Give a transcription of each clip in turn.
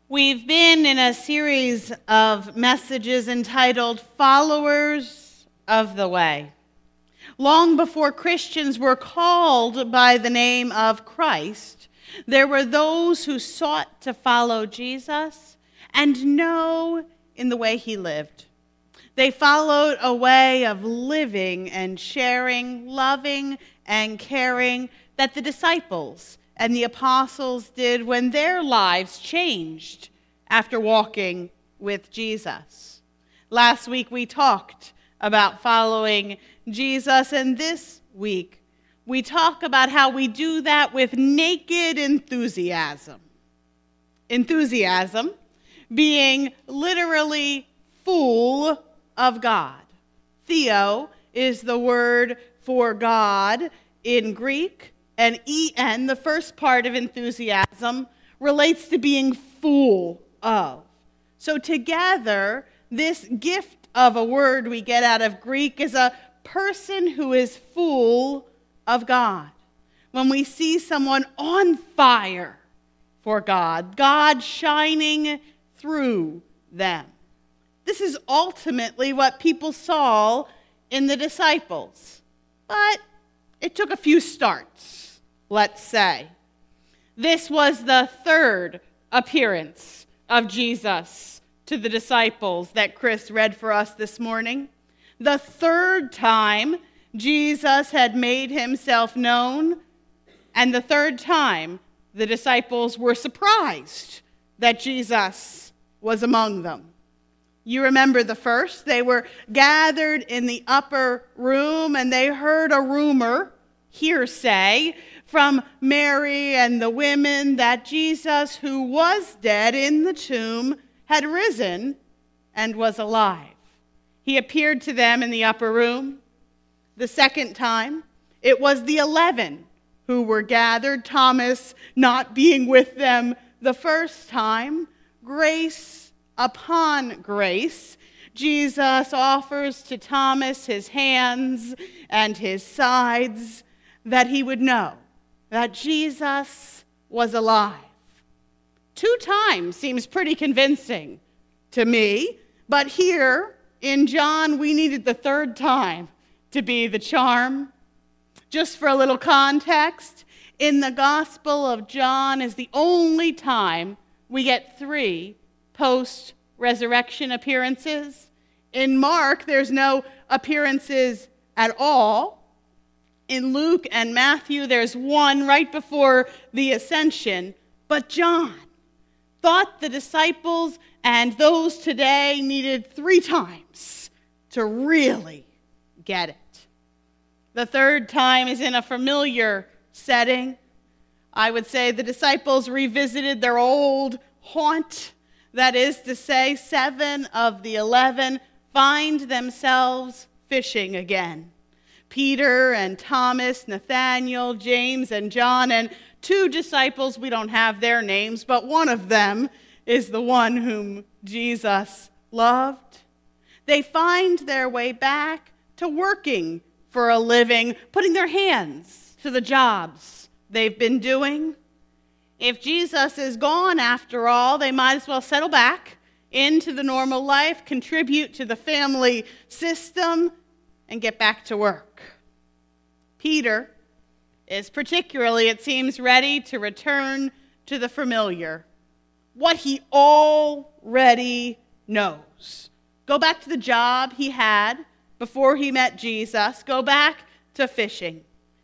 We've been in a series of messages entitled Followers of the Way. Long before Christians were called by the name of Christ, there were those who sought to follow Jesus and know in the way he lived. They followed a way of living and sharing, loving and caring that the disciples and the apostles did when their lives changed after walking with Jesus. Last week we talked about following Jesus, and this week we talk about how we do that with naked enthusiasm. Enthusiasm being literally full of God. Theo is the word for God in Greek, and en, the first part of enthusiasm, relates to being full of. So together, this gift of a word we get out of Greek is a person who is full of God. When we see someone on fire for God, God shining through them. This is ultimately what people saw in the disciples. But it took a few starts, let's say. This was the third appearance of Jesus to the disciples that Chris read for us this morning. The third time Jesus had made himself known, and the third time the disciples were surprised that Jesus was among them. You remember the first. They were gathered in the upper room and they heard a rumor, hearsay, from Mary and the women that Jesus, who was dead in the tomb, had risen and was alive. He appeared to them in the upper room. The second time, it was the 11 who were gathered, Thomas not being with them the first time. Grace upon grace, Jesus offers to Thomas his hands and his sides that he would know that Jesus was alive. 2 times seems pretty convincing to me, but here in John, we needed the third time to be the charm. Just for a little context, in the Gospel of John is the only time we get 3 post-resurrection appearances. In Mark, there's no appearances at all. In Luke and Matthew, there's 1 right before the ascension. But John thought the disciples and those today needed 3 times to really get it. The third time is in a familiar setting. I would say the disciples revisited their old haunt. That is to say, 7 of the 11 find themselves fishing again. Peter and Thomas, Nathaniel, James and John, and 2 disciples, we don't have their names, but one of them is the one whom Jesus loved. They find their way back to working for a living, putting their hands to the jobs they've been doing. If Jesus is gone after all, they might as well settle back into the normal life, contribute to the family system, and get back to work. Peter is particularly, it seems, ready to return to the familiar, what he already knows. Go back to the job he had before he met Jesus. Go back to fishing.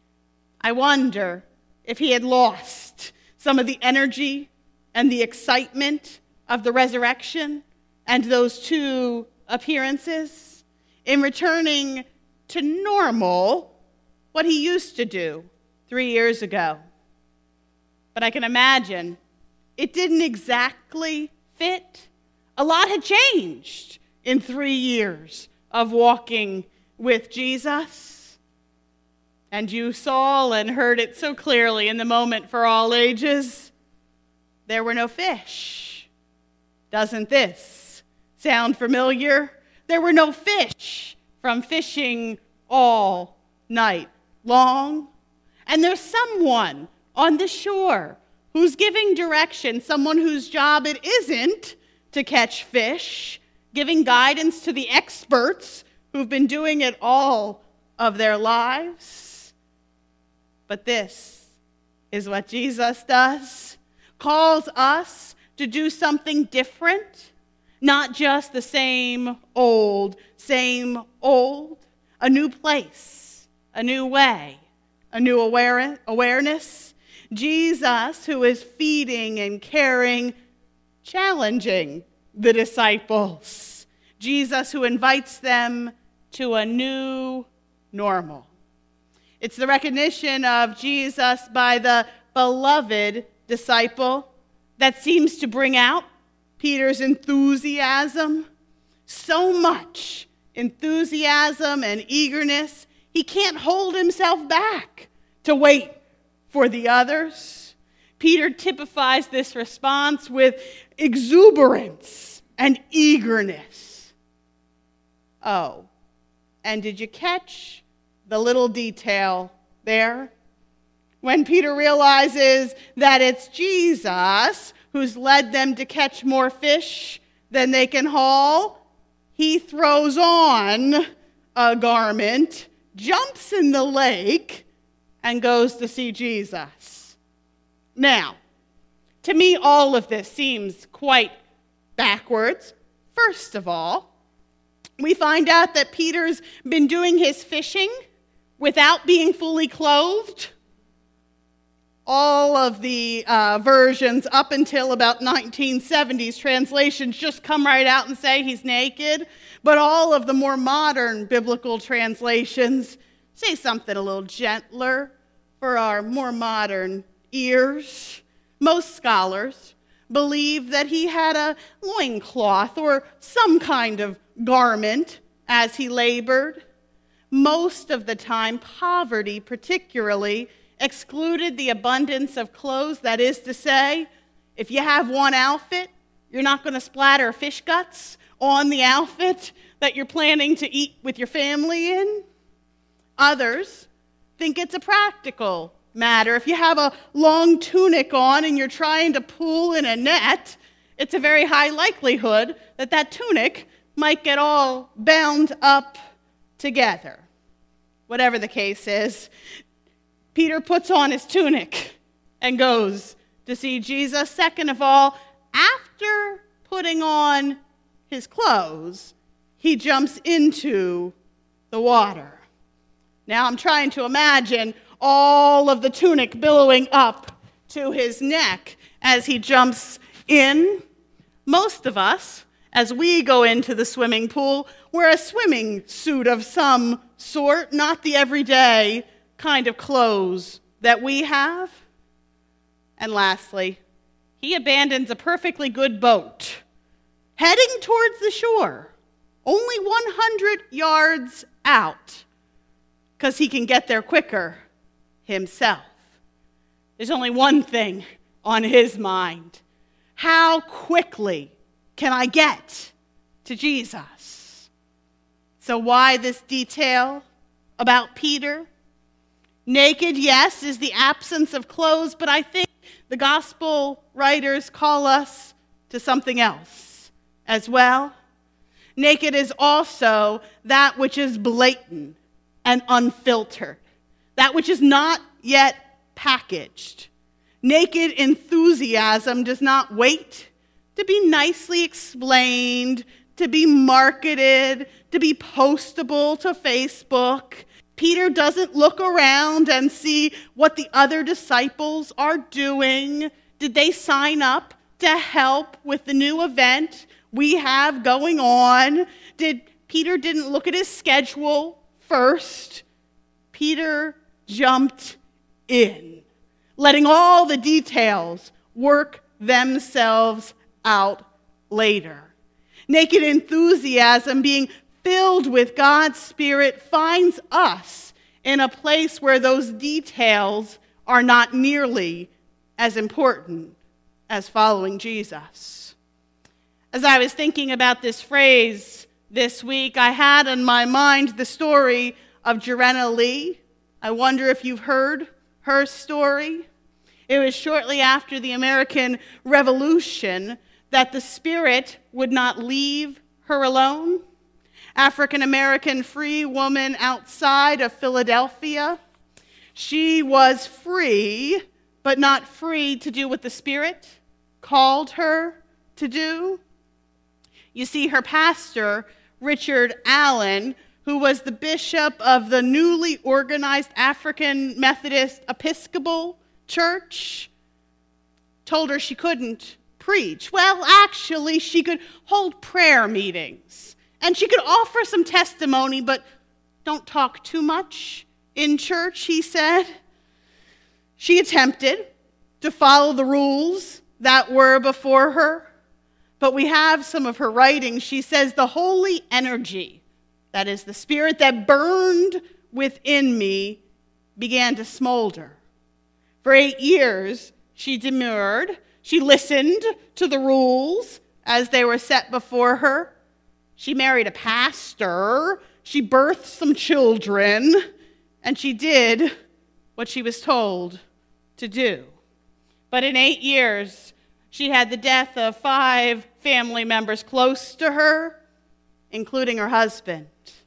I wonder if he had lost some of the energy and the excitement of the resurrection and those 2 appearances in returning to normal, what he used to do 3 years ago. But I can imagine it didn't exactly fit. A lot had changed in 3 years of walking with Jesus. And you saw and heard it so clearly in the moment for all ages. There were no fish. Doesn't this sound familiar? There were no fish from fishing all night long. And there's someone on the shore who's giving direction, someone whose job it isn't to catch fish, giving guidance to the experts who've been doing it all of their lives. But this is what Jesus does, calls us to do something different, not just the same old, a new place, a new way, a new awareness. Jesus, who is feeding and caring, challenging the disciples. Jesus, who invites them to a new normal. It's the recognition of Jesus by the beloved disciple that seems to bring out Peter's enthusiasm. So much enthusiasm and eagerness, he can't hold himself back to wait for the others. Peter typifies this response with exuberance and eagerness. Oh, and did you catch the little detail there? When Peter realizes that it's Jesus who's led them to catch more fish than they can haul, he throws on a garment, jumps in the lake, and goes to see Jesus. Now, to me, all of this seems quite backwards. First of all, we find out that Peter's been doing his fishing without being fully clothed. All of the versions up until about 1970s translations just come right out and say he's naked. But all of the more modern biblical translations say something a little gentler for our more modern ears. Most scholars believe that he had a loincloth or some kind of garment as he labored. Most of the time, poverty particularly excluded the abundance of clothes. That is to say, if you have one outfit, you're not going to splatter fish guts on the outfit that you're planning to eat with your family in. Others think it's a practical matter. If you have a long tunic on and you're trying to pull in a net, it's a very high likelihood that that tunic might get all bound up together. Whatever the case is, Peter puts on his tunic and goes to see Jesus. Second of all, after putting on his clothes, he jumps into the water. Now I'm trying to imagine all of the tunic billowing up to his neck as he jumps in. Most of us, as we go into the swimming pool, wear a swimming suit of some sort, not the everyday kind of clothes that we have. And lastly, he abandons a perfectly good boat, heading towards the shore, only 100 yards out, because he can get there quicker himself. There's only one thing on his mind. How quickly can I get to Jesus? So why this detail about Peter? Naked, yes, is the absence of clothes, but I think the gospel writers call us to something else as well. Naked is also that which is blatant and unfiltered, that which is not yet packaged. Naked enthusiasm does not wait to be nicely explained, to be marketed, to be postable to Facebook. Peter doesn't look around and see what the other disciples are doing. Did they sign up to help with the new event we have going on? Peter didn't look at his schedule first. Peter jumped in, letting all the details work themselves out later. Naked enthusiasm, being filled with God's Spirit, finds us in a place where those details are not nearly as important as following Jesus. As I was thinking about this phrase this week, I had in my mind the story of Jarena Lee. I wonder if you've heard her story. It was shortly after the American Revolution that the Spirit would not leave her alone. African-American free woman outside of Philadelphia. She was free, but not free to do what the Spirit called her to do. You see, her pastor, Richard Allen, who was the bishop of the newly organized African Methodist Episcopal Church, told her she couldn't preach. Well, actually, she could hold prayer meetings, and she could offer some testimony, but don't talk too much in church, he said. She attempted to follow the rules that were before her, but we have some of her writings. She says, the holy energy, that is the Spirit that burned within me, began to smolder. For 8 years, she demurred. She listened to the rules as they were set before her. She married a pastor. She birthed some children. And she did what she was told to do. But in 8 years, she had the death of 5 family members close to her, including her husband.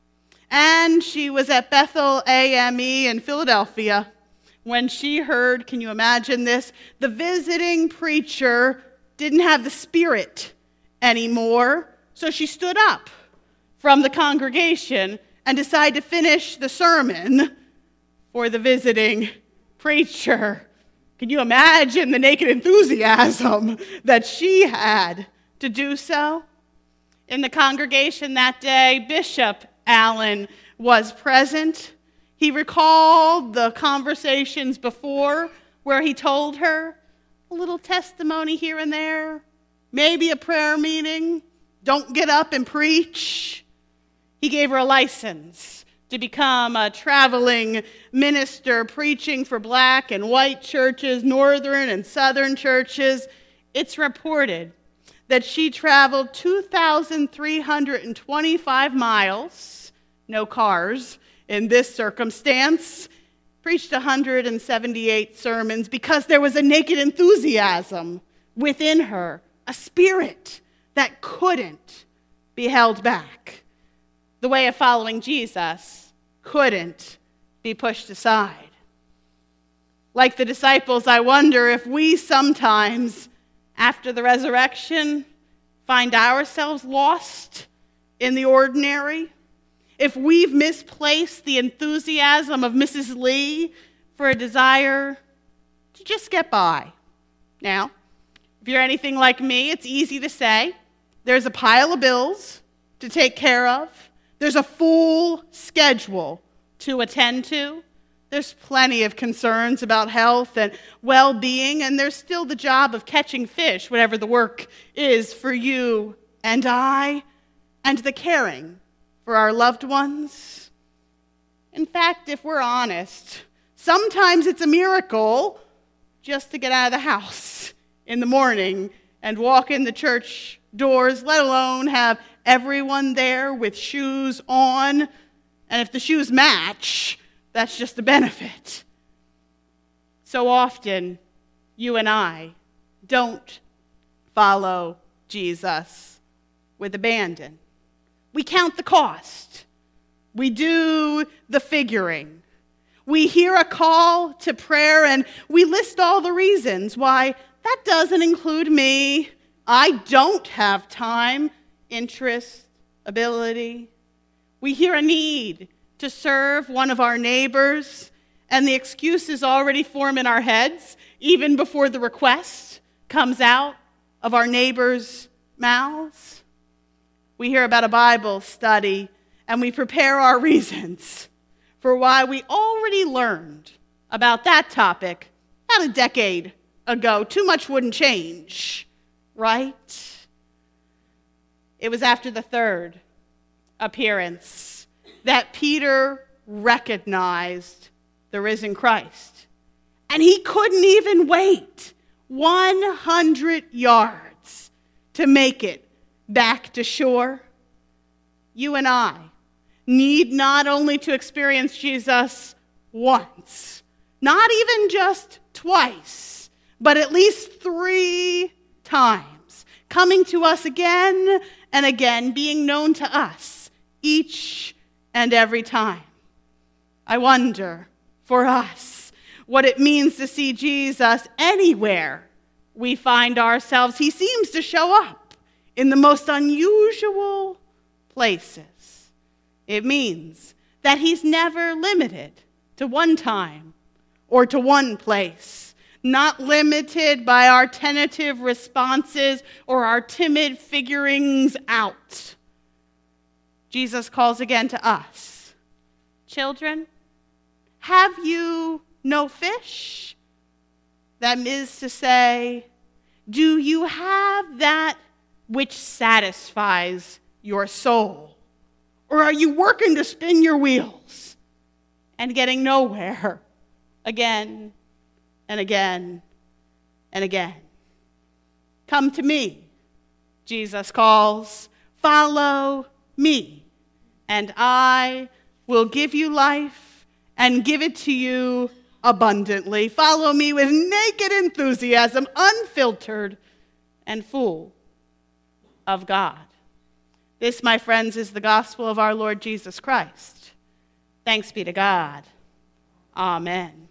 And she was at Bethel AME in Philadelphia when she heard, can you imagine this? The visiting preacher didn't have the Spirit anymore, so she stood up from the congregation and decided to finish the sermon for the visiting preacher. Can you imagine the naked enthusiasm that she had to do so? In the congregation that day, Bishop Allen was present. He recalled the conversations before where he told her a little testimony here and there, maybe a prayer meeting, don't get up and preach. He gave her a license to become a traveling minister, preaching for black and white churches, northern and southern churches. It's reported that she traveled 2,325 miles, no cars in this circumstance, preached 178 sermons because there was a naked enthusiasm within her, a spirit that couldn't be held back. The way of following Jesus couldn't be pushed aside. Like the disciples, I wonder if we sometimes, after the resurrection, find ourselves lost in the ordinary. If we've misplaced the enthusiasm of Mrs. Lee for a desire to just get by. Now, if you're anything like me, it's easy to say, there's a pile of bills to take care of. There's a full schedule to attend to. There's plenty of concerns about health and well-being, and there's still the job of catching fish, whatever the work is for you and I, and the caring for our loved ones. In fact, if we're honest, sometimes it's a miracle just to get out of the house in the morning and walk in the church doors, let alone have everyone there with shoes on. And if the shoes match, that's just a benefit. So often, you and I don't follow Jesus with abandon. We count the cost. We do the figuring. We hear a call to prayer and we list all the reasons why that doesn't include me. I don't have time, interest, ability. We hear a need to serve one of our neighbors, and the excuses already form in our heads even before the request comes out of our neighbors' mouths. We hear about a Bible study, and we prepare our reasons for why we already learned about that topic about a decade ago. Too much wouldn't change, right? It was after the third appearance that Peter recognized the risen Christ. And he couldn't even wait 100 yards to make it back to shore. You and I need not only to experience Jesus once, not even just twice, but at least 3 times, coming to us again and again, being known to us each and every time. I wonder, for us, what it means to see Jesus anywhere we find ourselves. He seems to show up in the most unusual places. It means that he's never limited to one time or to one place, not limited by our tentative responses or our timid figurings out. Jesus calls again to us. Children, have you no fish? That is to say, do you have that which satisfies your soul? Or are you working to spin your wheels and getting nowhere again and again and again? Come to me, Jesus calls. Follow me, and I will give you life and give it to you abundantly. Follow me with naked enthusiasm, unfiltered and full of God. This, my friends, is the gospel of our Lord Jesus Christ. Thanks be to God. Amen.